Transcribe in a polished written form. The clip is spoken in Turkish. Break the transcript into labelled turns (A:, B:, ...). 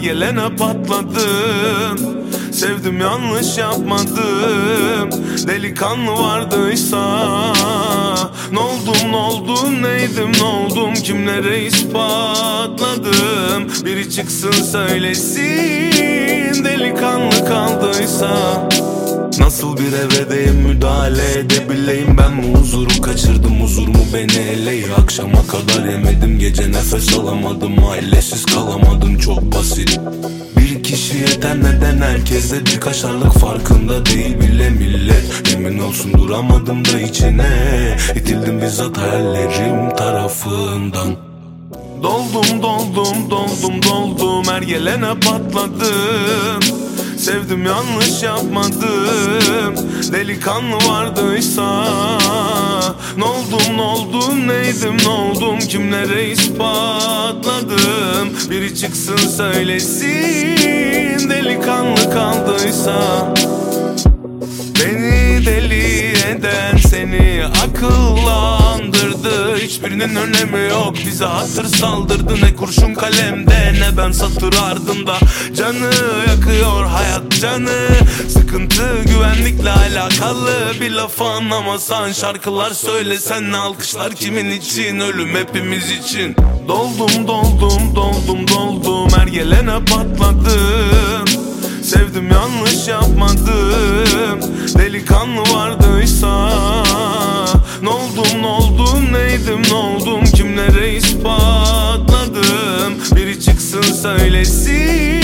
A: gelene patladım. Sevdim yanlış yapmadım. Delikanlı vardıysa ne oldum neydim ne oldum, kimlere ispatladım. Biri çıksın söylesin delikanlı kaldıysa. Nasıl bir evedeyim, müdahale edebileyim? Ben mi huzuru kaçırdım, huzur mu beni eleyi? Akşama kadar yemedim, gece nefes alamadım, ailesiz kalamadım, çok basit. Bir kişi yeter, neden herkeste bir kaşarlık farkında değil bile millet. Yemin olsun duramadım da içine, itildim bizzat hayallerim tarafından. Doldum her gelene patladım. Sevdim yanlış yapmadım. Delikanlı vardıysa ne oldum neydim ne oldum, kimlere ispatladım. Biri çıksın söylesin delikanlı kaldıysa. Beni deli eden seni akıllandırdı. Hiçbirinin önemi yok, bize hatır saldırdı. Ne kurşun kalemde ne ben satır ardında. Canı yakıyor hayat canı. Sıkıntı güvenlikle alakalı. Bir laf anlamasan, şarkılar söylesen, alkışlar kimin için? Ölüm hepimiz için. Doldum her gelene patladım. Sevdim yanlış yapmadım. Delikanlı vardıysa ne oldum neydim ne oldum, kimlere ispatladım. Biri çıksın söylesin